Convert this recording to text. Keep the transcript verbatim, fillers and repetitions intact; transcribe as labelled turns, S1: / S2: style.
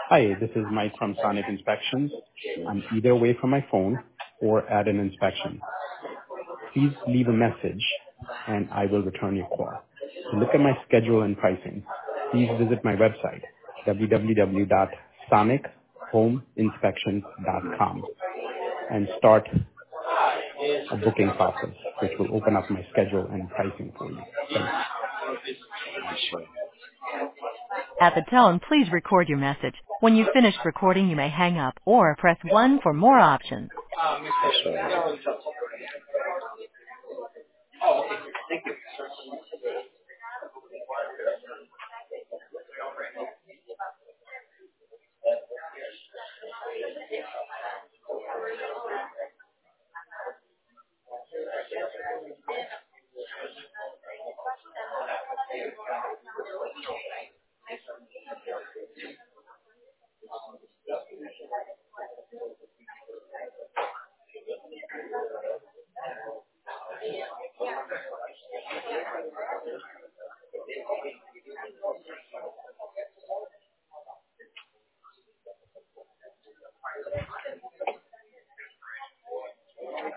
S1: Hi, this is Mike from Sonic Inspections. I'm either away from my phone or at an inspection. Please leave a message and I will return your call. To look at my schedule and pricing, please visit my website, w w w dot sonic home inspections dot com, and start a booking process, which will open up my schedule and pricing for you. Thanks.
S2: Yes, sir.
S3: At the tone, please record your message. When you've finished recording, you may hang up or press one for more options.
S2: Yes, sir.